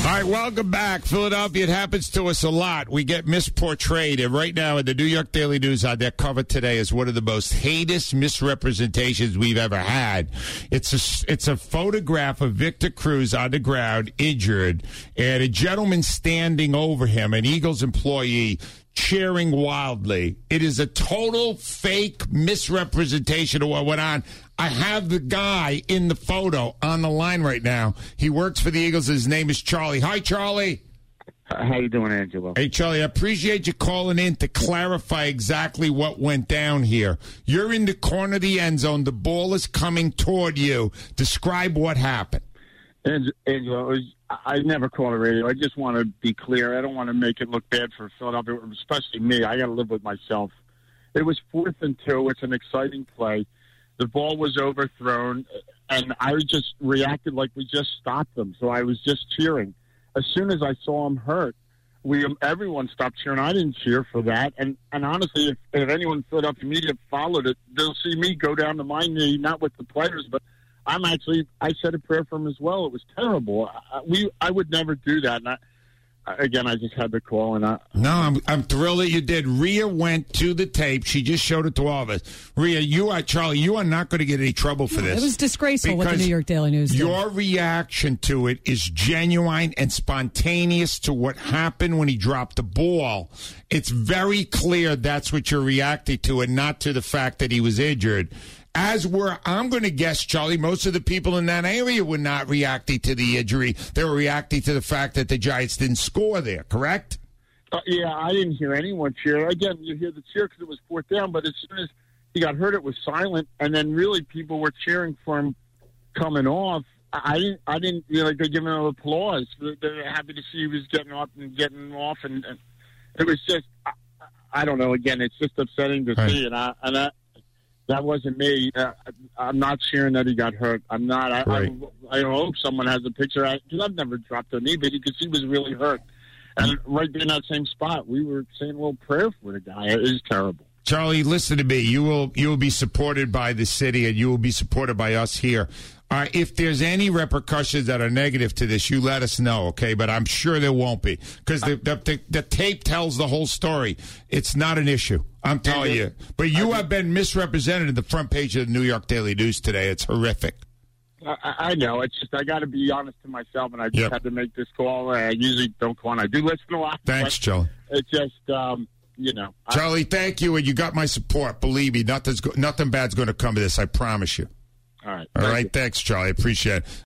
All right, welcome back, Philadelphia. It happens to us a lot. We get misportrayed, and right now in the New York Daily News on their cover today is one of the most heinous misrepresentations we've ever had. It's a photograph of Victor Cruz on the ground, injured, and a gentleman standing over him, an Eagles employee, cheering wildly. It is a total fake misrepresentation of what went on. I have the guy in the photo on the line right now. He works for the Eagles. His name is Charlie. Hi, Charlie. How you doing, Angelo? Hey, Charlie, I appreciate you calling in to clarify exactly what went down here. You're in the corner of the end zone. The ball is coming toward you. Describe what happened. Angelo, I never call the radio. I just want to be clear. I don't want to make it look bad for Philadelphia, especially me. I got to live with myself. It was 4th and 2. It's an exciting play. The ball was overthrown, and I just reacted like we just stopped them. So I was just cheering. As soon as I saw him hurt, everyone stopped cheering. I didn't cheer for that. And honestly, if anyone in Philadelphia media followed it, they'll see me go down to my knee, not with the players, but I said a prayer for him as well. It was terrible. I would never do that. And I just had to call. I'm thrilled that you did. Rhea went to the tape. She just showed it to all of us. Rhea, Charlie, you are not going to get any trouble for this. It was disgraceful what the New York Daily News did. Your reaction to it is genuine and spontaneous to what happened when he dropped the ball. It's very clear that's what you're reacting to and not to the fact that he was injured. I'm going to guess, Charlie, most of the people in that area were not reacting to the injury. They were reacting to the fact that the Giants didn't score there, correct? Yeah, I didn't hear anyone cheer. Again, you hear the cheer because it was 4th down, but as soon as he got hurt, it was silent, and then really people were cheering for him coming off. I didn't like they giving him applause. They're happy to see he was getting up and getting off, and it was just, I don't know. Again, it's just upsetting to see, and that wasn't me. I'm not cheering that he got hurt. I'm not. I hope someone has a picture. Because I've never dropped a knee, but because he was really hurt. And right there in that same spot, we were saying a little prayer for the guy. It is terrible. Charlie, listen to me. You will be supported by the city, and you will be supported by us here. If there's any repercussions that are negative to this, you let us know, okay? But I'm sure there won't be because the tape tells the whole story. It's not an issue. I'm telling you. But you have been misrepresented in the front page of the New York Daily News today. It's horrific. I know. It's just I got to be honest to myself, and I just had to make this call. I usually don't call, and I do listen a lot. Thanks, Charlie. It's just, Charlie, thank you, and you got my support. Believe me, nothing bad's going to come of this. I promise you. All right. All right. Thanks, Charlie. I appreciate it.